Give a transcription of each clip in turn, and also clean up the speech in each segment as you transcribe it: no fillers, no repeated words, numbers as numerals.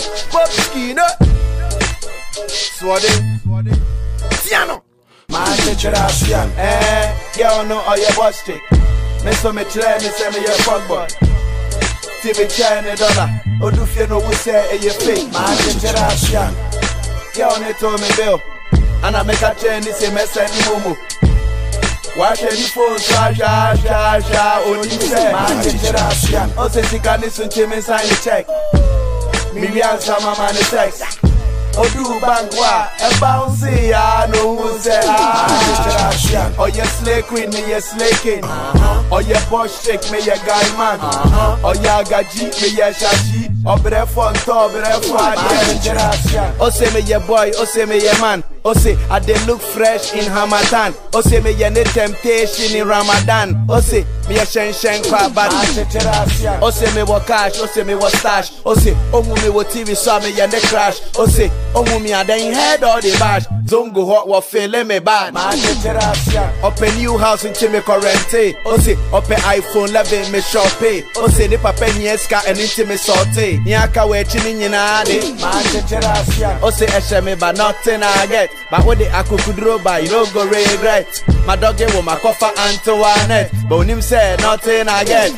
Bobski, no. Swade. Tiano. Man, Chiracian. Girl, no, or your boss chick. Me so me try, me say me your fuckboy. TV China dollar. Odufia no, we say, you fake. Man, Chiracian. Girl, ne told me bill. And I make a chain, this is me send Momo. Watch any phone, sha, only say, man, Chiracian. Oh, say she can listen to me sign the check. Millions of my money sex. Oh, do bangwa, a bouncy, no one say, Chiracian. Oh, yes, slay queen, me, yes, slay king. Oh, your boss chick, me, your guy man. Oh, your gaji, me, your shashi. Oh, brefon, to, brefon, Chiracian. Oh, say me, your boy, oh, say me, your man. Oh, say, I they look fresh in Hamatan. Oh, say me, your temptation in Ramadan. Oh, say, me, a shen kwa bad. Oh, say me, what cash, oh, say me, what stash. Oh, say, oh, me, what TV saw me, and they crash. Oh, say, oh, me, I done head all the bash. Don't go hot, what feeling me bad. Up a new house in Chime Corrente. Oh, say, up a iPhone 11, me shop pay. Oh, say, the papa Nieska and into me saute. Niaka, we're chilling in a day. Oh, say, I me, but nothing I get. But what the Akukudro by, you don't go regret. My dog gave my coffee Antoinette. But when him said nothing I get.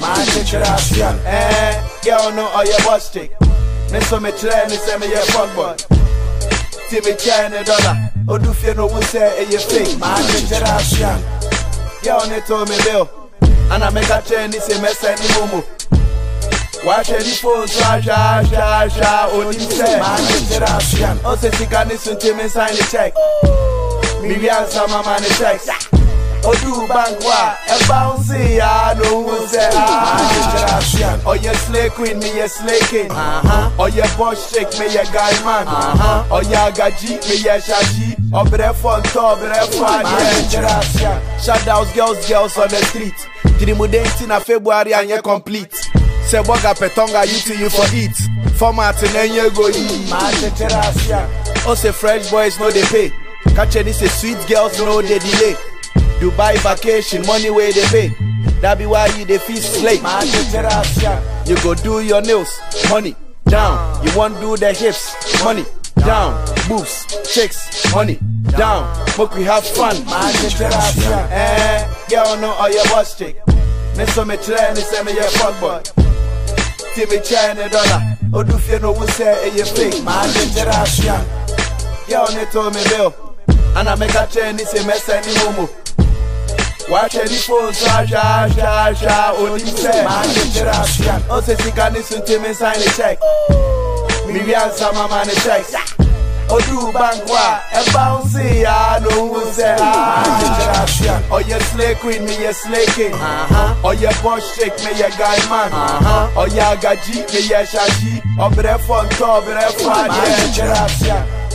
Girl, no, or your boss chick. Me so me try, me say me your fuckboy. TV China dollar. Odufia no one say you fake. Man, Chiracian. Girl, ne told me bill. And I make a chain, this is me send Momo. Watch any phone, sha, only say, man, Chiracian. Oh, say she can listen to me sign the check. Millions of my money sex. Oh, do bangwa, a bouncy, no one say, Chiracian. Oh, your slay queen, me, your slay king. Oh, your boss chick, me, your guy man. Oh, your gaji, me, your shashi. Oh, brefon, to, brefon, Chiracian. Shoutouts, girls on the street. Tirimude in February and you're complete. Say boga petonga you for eat. Format and then you go eat. Man, Chiracian. Oh, say fresh boys no they pay. Catch any say sweet girls no they delay. Dubai vacation money where they pay. That be why you they feel slave. Man, Chiracian. You go do your nails, money down. You want do the hips, money down. Boobs, chicks, money down. But we have fun. Man, Chiracian. Girl no or your boss chick. Me so me try, me say me your fuckboy. TV China dollar. Odufia no one say you fake. Man, Chiracian. Girl ne told me bill. And I make a chain, this is me send Momo. Watch any phone, sha, only say, man, Chiracian. Oh, say she can listen to me sign the check. Millions of my money sex. Oh, do bangwa, a bouncy, no one say, Chiracian. Oh, your slay queen, me, your slay king. Oh, your boss chick, me, your guy man. Oh, your gaji, me, your shashi. Oh, brefon, to, brefon, Chiracian.